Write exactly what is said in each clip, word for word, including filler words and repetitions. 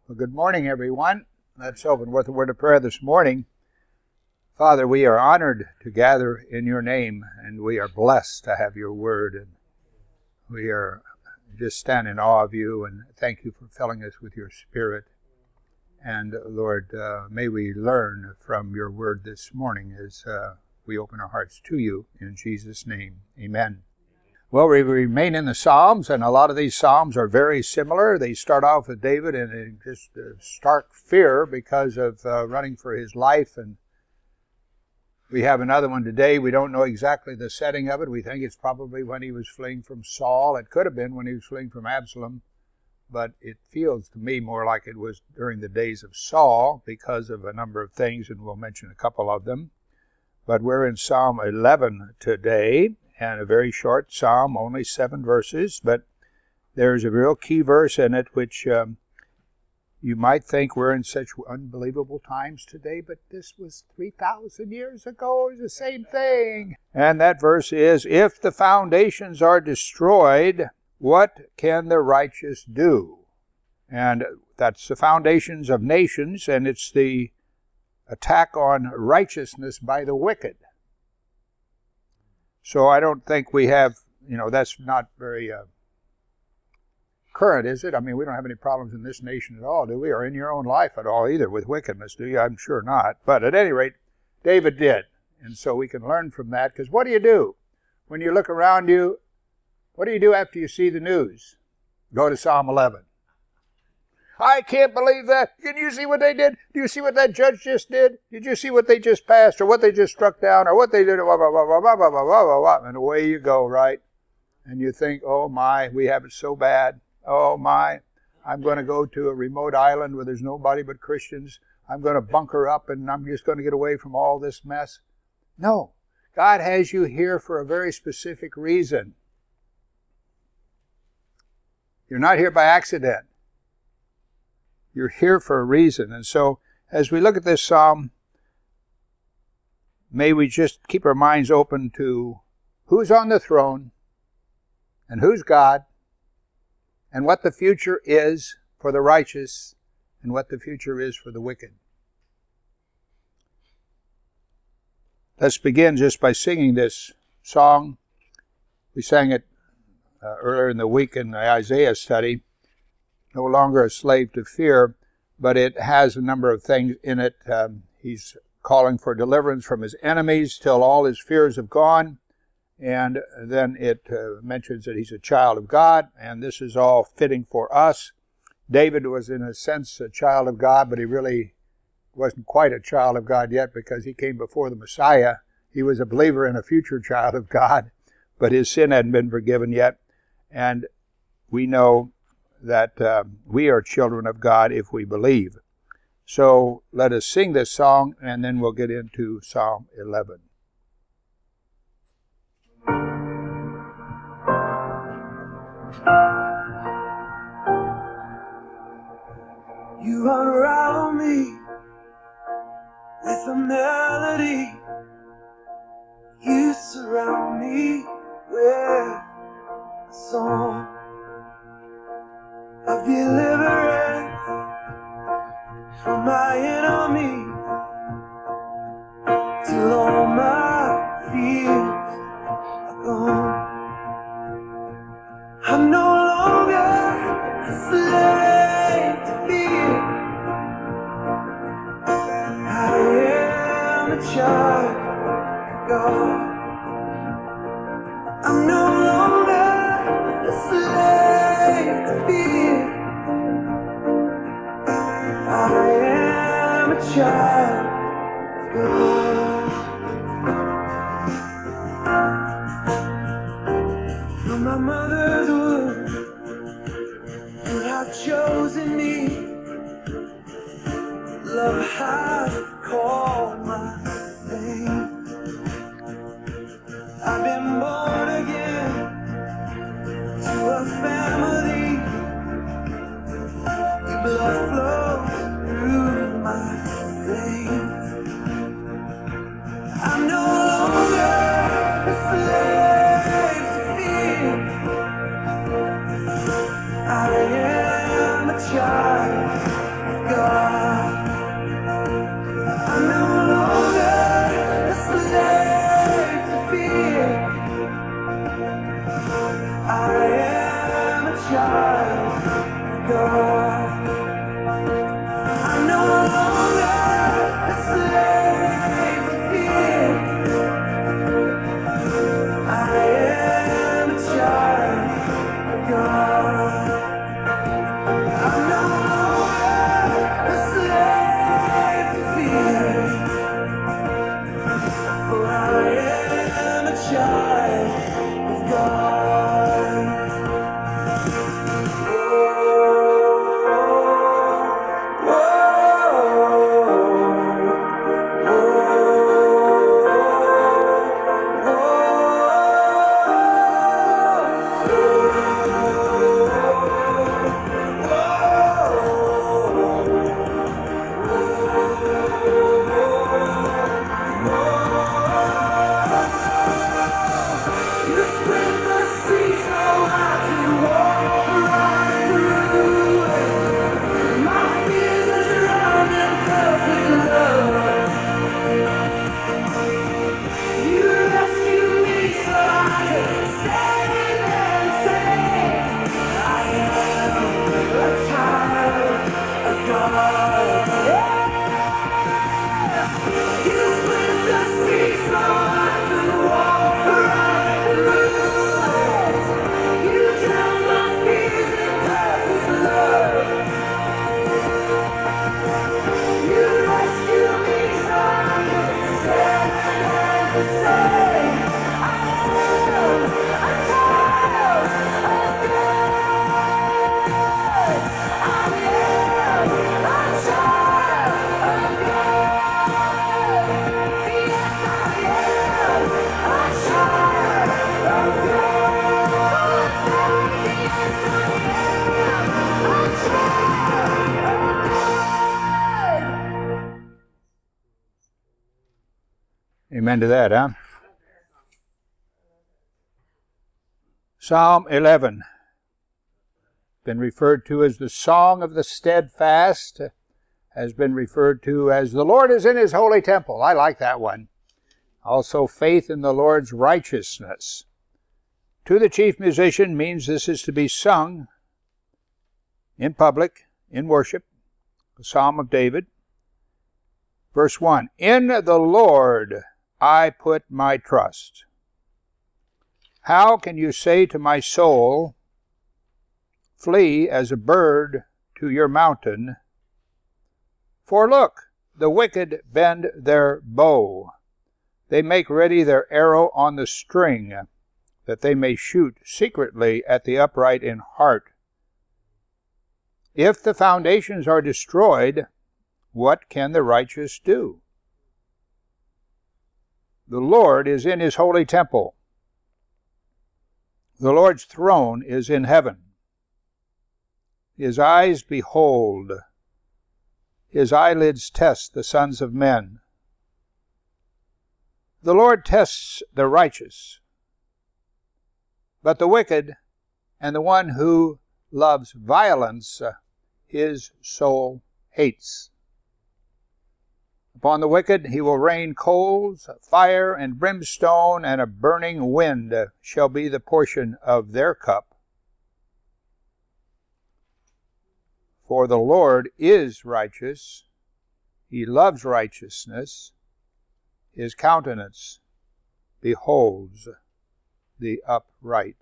Well, good morning, everyone. Let's open with a word of prayer this morning. Father, we are honored to gather in your name, and we are blessed to have your word. And we are just stand in awe of you, and thank you for filling us with your spirit. And Lord, uh, may we learn from your word this morning as uh, we open our hearts to you. In Jesus' name, amen. Well, we remain in the Psalms, and a lot of these Psalms are very similar. They start off with David in just uh, stark fear because of uh, running for his life. And we have another one today. We don't know exactly the setting of it. We think it's probably when he was fleeing from Saul. It could have been when he was fleeing from Absalom. But it feels to me more like it was during the days of Saul because of a number of things, and we'll mention a couple of them. But we're in Psalm eleven today. And a very short psalm, only seven verses, but there's a real key verse in it which um, you might think we're in such unbelievable times today, but this was three thousand years ago. It was the same thing. And that verse is, if the foundations are destroyed, what can the righteous do? And that's the foundations of nations, and it's the attack on righteousness by the wicked. So I don't think we have, you know, that's not very uh, current, is it? I mean, we don't have any problems in this nation at all, do we? Or in your own life at all either with wickedness, do you? I'm sure not. But at any rate, David did. And so we can learn from that. Because what do you do? When you look around you, what do you do after you see the news? Go to Psalm eleven. I can't believe that. Can you see what they did? Do you see what that judge just did? Did you see what they just passed, or what they just struck down, or what they did? Blah, blah, blah, blah, blah, blah, blah, blah, blah. And away you go, right? And you think, oh my, we have it so bad. Oh my, I'm going to go to a remote island where there's nobody but Christians. I'm going to bunker up, and I'm just going to get away from all this mess. No, God has you here for a very specific reason. You're not here by accident. You're here for a reason. And so, as we look at this psalm, may we just keep our minds open to who's on the throne, and who's God, and what the future is for the righteous, and what the future is for the wicked. Let's begin just by singing this song. We sang it uh, earlier in the week in the Isaiah study. No longer a slave to fear, but it has a number of things in it. Um, he's calling for deliverance from his enemies till all his fears have gone. And then it uh, mentions that he's a child of God, and this is all fitting for us. David was in a sense a child of God, but he really wasn't quite a child of God yet because he came before the Messiah. He was a believer and a future child of God, but his sin hadn't been forgiven yet. And we know that uh, we are children of God if we believe. So let us sing this song, and then we'll get into Psalm eleven. You unravel me with a melody. You surround me with a song of deliverance from my enemy, till all my fears are gone. I'm no longer a slave to fear. I am a child of God. I'm no longer a slave to fear. I am a child of God. From my mother's womb, you have chosen me. Love has called my name. I've been born again to a family. Your blood flows through my veins. I'm no longer a slave to fear. I am a child God. I'm no longer a slave to fear, for I am a child of God. Amen to that, huh? Psalm eleven, been referred to as the Song of the Steadfast, has been referred to as the Lord is in His holy temple. I like that one. Also, faith in the Lord's righteousness. To the chief musician means this is to be sung in public, in worship, the Psalm of David. Verse one, in the Lord I put my trust. How can you say to my soul, flee as a bird to your mountain? For look, the wicked bend their bow. They make ready their arrow on the string, that they may shoot secretly at the upright in heart. If the foundations are destroyed, what can the righteous do? The Lord is in His holy temple. The Lord's throne is in heaven. His eyes behold. His eyelids test the sons of men. The Lord tests the righteous, but the wicked and the one who loves violence, His soul hates. Upon the wicked He will rain coals, fire and brimstone, and a burning wind shall be the portion of their cup. For the Lord is righteous. He loves righteousness. His countenance beholds the upright.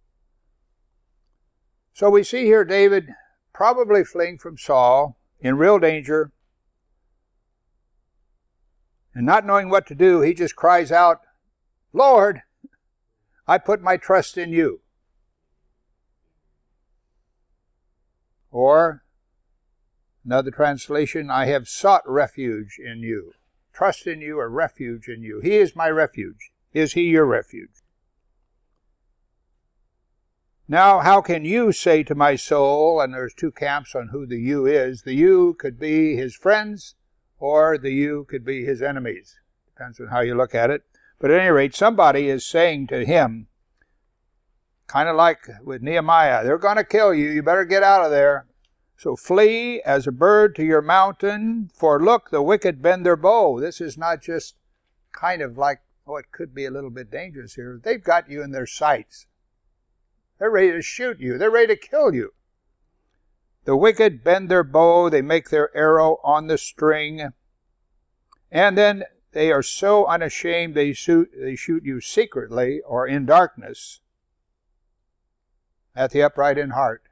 So we see here David probably fleeing from Saul in real danger, and not knowing what to do, he just cries out, Lord, I put my trust in you. Or, another translation, I have sought refuge in you. Trust in you or refuge in you. He is my refuge. Is He your refuge? Now, how can you say to my soul, and there's two camps on who the you is. The you could be his friends, or the you could be his enemies. Depends on how you look at it. But at any rate, somebody is saying to him, kind of like with Nehemiah, they're going to kill you. You better get out of there. So flee as a bird to your mountain, for look, the wicked bend their bow. This is not just kind of like, oh, it could be a little bit dangerous here. They've got you in their sights. They're ready to shoot you. They're ready to kill you. The wicked bend their bow. They make their arrow on the string. And then they are so unashamed they shoot, they shoot you secretly or in darkness. at the upright in heart.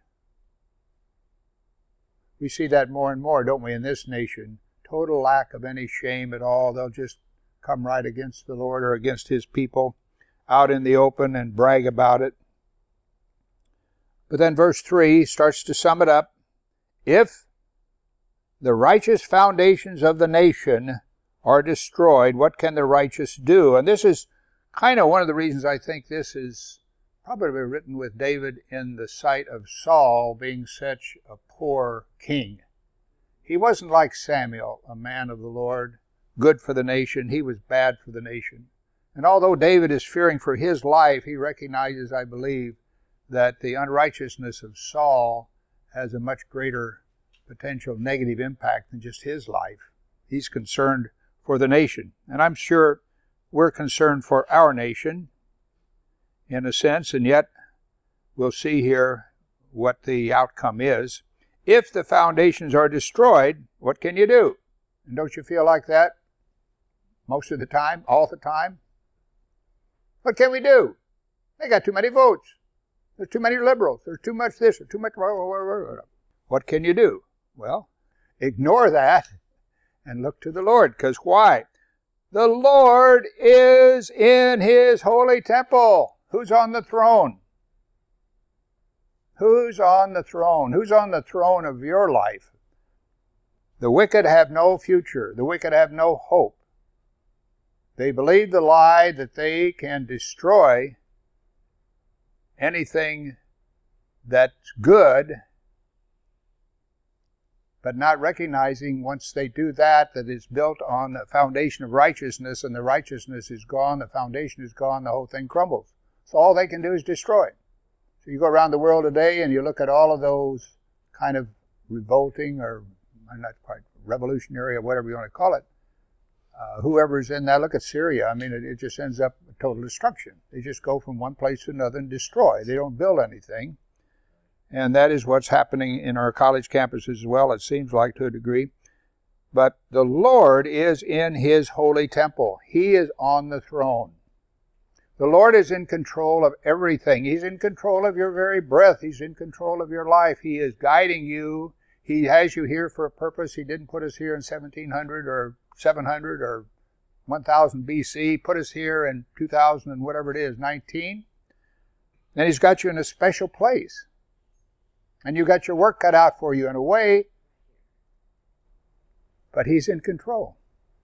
We see that more and more, don't we, in this nation? Total lack of any shame at all. They'll just come right against the Lord or against His people out in the open and brag about it. But then verse three starts to sum it up. If the righteous foundations of the nation are destroyed, what can the righteous do? And this is kind of one of the reasons I think this is probably written with David in the sight of Saul being such a poor king. He wasn't like Samuel, a man of the Lord, good for the nation. He was bad for the nation. And although David is fearing for his life, he recognizes, I believe, that the unrighteousness of Saul has a much greater potential negative impact than just his life. He's concerned for the nation. And I'm sure we're concerned for our nation in a sense, and yet we'll see here what the outcome is. If the foundations are destroyed, what can you do? And don't you feel like that most of the time, all the time? What can we do? They got too many votes. There's too many liberals. There's too much this or too much... What can you do? Well, ignore that and look to the Lord. Because why? The Lord is in His holy temple. Who's on the throne? Who's on the throne? Who's on the throne of your life? The wicked have no future. The wicked have no hope. They believe the lie that they can destroy anything that's good, but not recognizing once they do that, that it's built on the foundation of righteousness, and the righteousness is gone, the foundation is gone, the whole thing crumbles. So all they can do is destroy it. So you go around the world today and you look at all of those kind of revolting or not quite revolutionary or whatever you want to call it, uh, whoever's in that, look at Syria. I mean, it, it just ends up total destruction. They just go from one place to another and destroy. They don't build anything. And that is what's happening in our college campuses as well, it seems like, to a degree. But the Lord is in His holy temple. He is on the throne. The Lord is in control of everything. He's in control of your very breath. He's in control of your life. He is guiding you. He has you here for a purpose. He didn't put us here in seventeen hundred or seven hundred or one thousand B C. He put us here in two thousand and whatever it is, nineteen. And He's got you in a special place. And you got your work cut out for you in a way, but He's in control.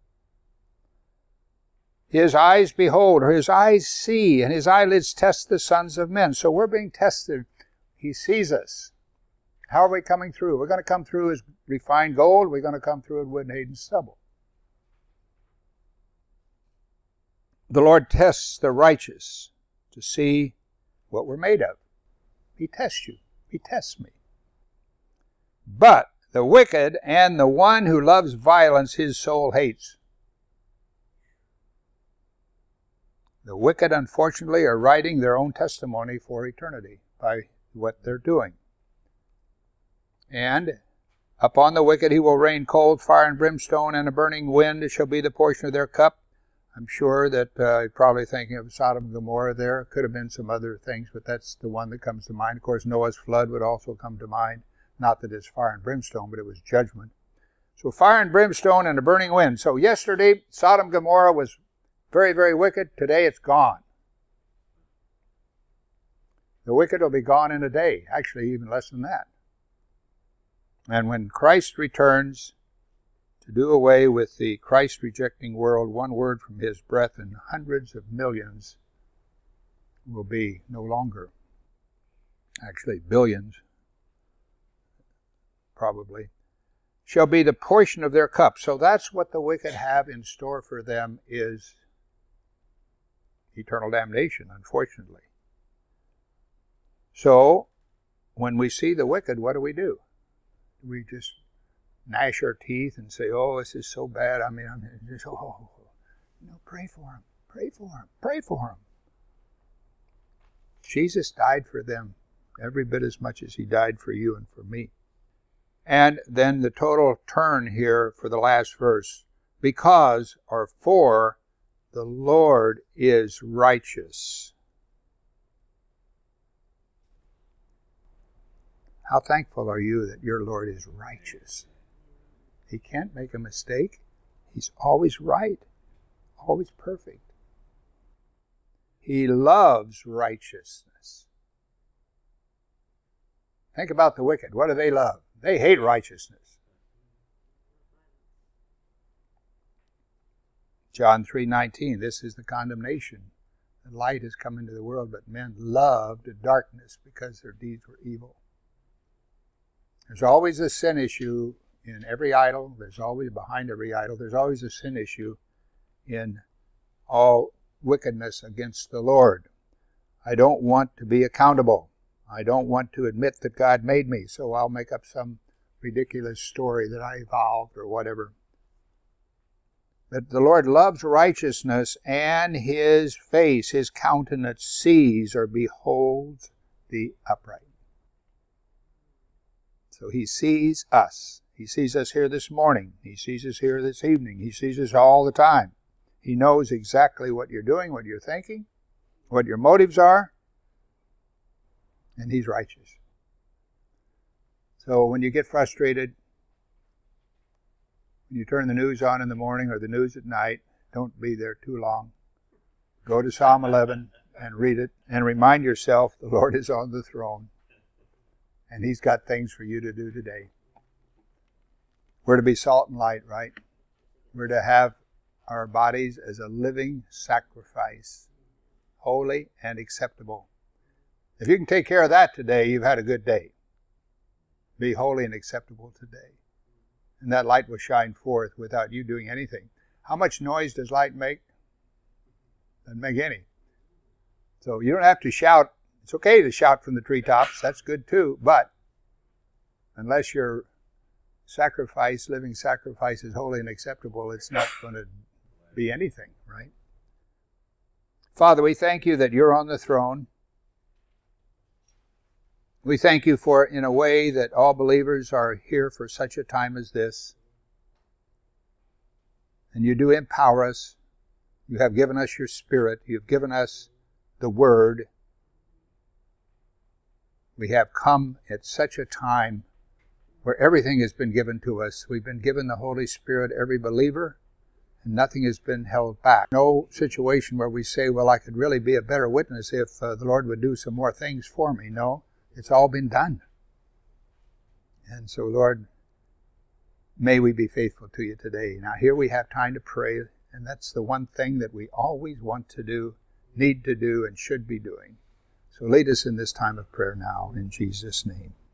His eyes behold, or His eyes see, and His eyelids test the sons of men. So we're being tested. He sees us. How are we coming through? We're going to come through as refined gold. We're going to come through as wood and hay and stubble. The Lord tests the righteous to see what we're made of. He tests you. He tests me. But the wicked and the one who loves violence, his soul hates. The wicked, unfortunately, are writing their own testimony for eternity by what they're doing. And upon the wicked He will rain cold, fire, and brimstone, and a burning wind shall be the portion of their cup. I'm sure that uh, you're probably thinking of Sodom and Gomorrah there. Could have been some other things, but that's the one that comes to mind. Of course, Noah's flood would also come to mind. Not that it's fire and brimstone, but it was judgment. So fire and brimstone and a burning wind. So yesterday, Sodom and Gomorrah was very, very wicked. Today it's gone. The wicked will be gone in a day. Actually, even less than that. And when Christ returns to do away with the Christ-rejecting world, one word from His breath and hundreds of millions will be no longer. Actually, billions, probably, shall be the portion of their cup. So that's what the wicked have in store for them, is eternal damnation, unfortunately. So, when we see the wicked, what do we do? We just gnash our teeth and say, oh, this is so bad. I mean, I'm just, oh, no, pray for him, pray for him, pray for him. Jesus died for them every bit as much as He died for you and for me. And then the total turn here for the last verse. Because, or for, the Lord is righteous. How thankful are you that your Lord is righteous? He can't make a mistake. He's always right, always perfect. He loves righteousness. Think about the wicked. What do they love? They hate righteousness. John three nineteen, this is the condemnation. The light has come into the world, but men loved darkness because their deeds were evil. There's always a sin issue in every idol. There's always, behind every idol, there's always a sin issue in all wickedness against the Lord. I don't want to be accountable. I don't want to admit that God made me, so I'll make up some ridiculous story that I evolved or whatever. But the Lord loves righteousness, and His face, His countenance, sees or beholds the upright. So He sees us. He sees us here this morning. He sees us here this evening. He sees us all the time. He knows exactly what you're doing, what you're thinking, what your motives are, and He's righteous. So when you get frustrated, when you turn the news on in the morning or the news at night, don't be there too long. Go to Psalm eleven and read it and remind yourself the Lord is on the throne and He's got things for you to do today. We're to be salt and light, right? We're to have our bodies as a living sacrifice, holy and acceptable. If you can take care of that today, you've had a good day. Be holy and acceptable today. And that light will shine forth without you doing anything. How much noise does light make? Doesn't make any. So you don't have to shout. It's okay to shout from the treetops. That's good too. But unless your sacrifice, living sacrifice, is holy and acceptable, it's not going to be anything, right? Father, we thank you that you're on the throne. We thank you for, in a way, that all believers are here for such a time as this. And you do empower us. You have given us your Spirit. You've given us the Word. We have come at such a time where everything has been given to us. We've been given the Holy Spirit, every believer, and nothing has been held back. No situation where we say, well, I could really be a better witness if uh, the Lord would do some more things for me. No. It's all been done. And so, Lord, may we be faithful to you today. Now, here we have time to pray, and that's the one thing that we always want to do, need to do, and should be doing. So lead us in this time of prayer now, in Jesus' name.